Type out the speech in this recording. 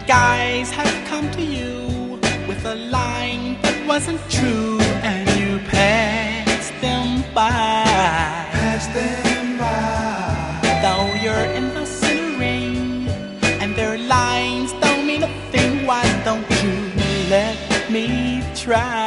guys have come to you with a line that wasn't true, and you passed them by. Pass them by. Though you're in the center ring and their lines don't mean a thing, why don't you let me try?